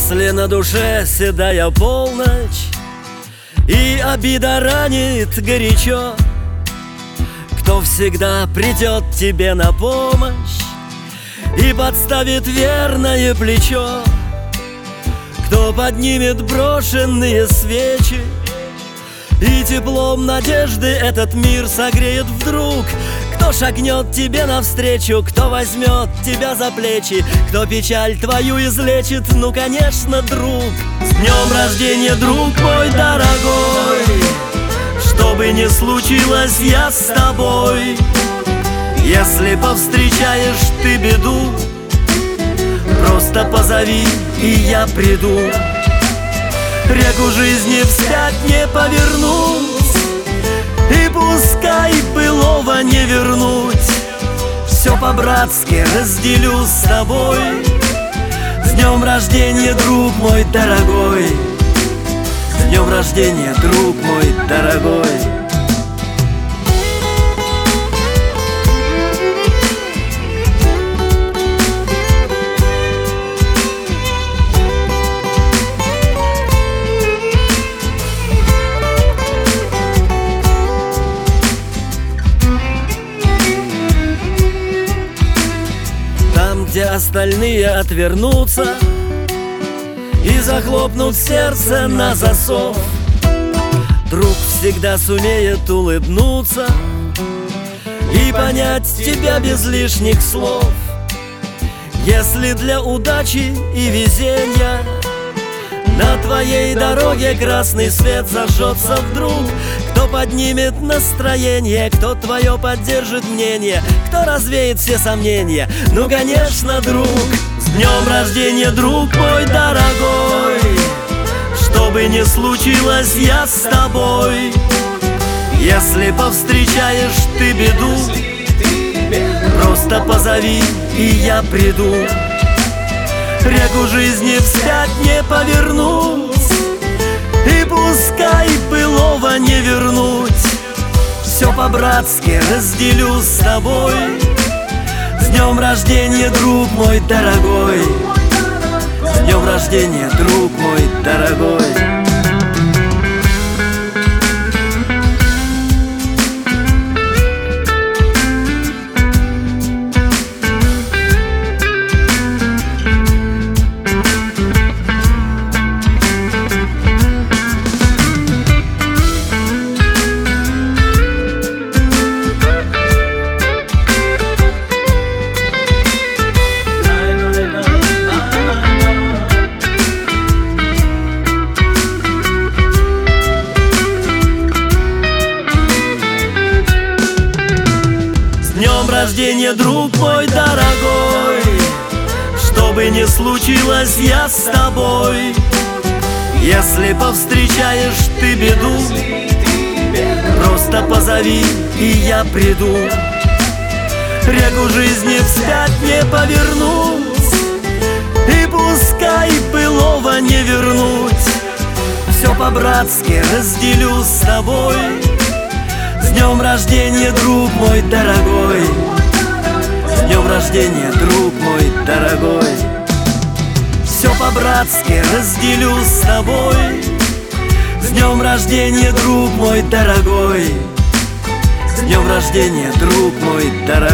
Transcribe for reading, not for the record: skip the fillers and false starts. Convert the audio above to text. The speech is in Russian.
Если на душе седая полночь и обида ранит горячо, кто всегда придет тебе на помощь и подставит верное плечо? Кто поднимет брошенные свечи и теплом надежды этот мир согреет вдруг? Кто шагнет тебе навстречу, кто возьмет тебя за плечи, кто печаль твою излечит? Ну, конечно, друг. С днем рождения, друг мой дорогой! Что бы ни случилось, я с тобой. Если повстречаешь ты беду, просто позови, и я приду. Реку жизни вспять не повернуть, и пускай былого не вернуть. Все по-братски разделю с тобой. С днем рождения, друг мой дорогой! С днем рождения, друг мой дорогой! Где остальные отвернутся и захлопнут сердце на засов, друг всегда сумеет улыбнуться и понять тебя без лишних слов. Если для удачи и везения на твоей дороге красный свет зажжется вдруг, кто поднимет настроение, кто твое поддержит мнение, кто развеет все сомнения? Ну, конечно, друг. С днем рождения, друг мой дорогой! Что бы ни случилось, я с тобой. Если повстречаешь ты беду, просто позови, и я приду. Реку жизни вспять не повернуть, и пускай былого не вернуть. Все по-братски разделю с тобой. С днем рождения, друг мой дорогой! С днем рождения, друг мой дорогой! Рождения, друг мой дорогой! Что бы ни случилось, я с тобой. Если повстречаешь ты беду, просто позови, и я приду. Реку жизни вспять не повернуть, и пускай былого не вернуть. Все по-братски разделю с тобой. С днем рождения, друг мой дорогой! С днем рождения, друг мой дорогой! Все по-братски разделю с тобой. С днем рождения, друг мой дорогой! С днем рождения, друг мой дорогой!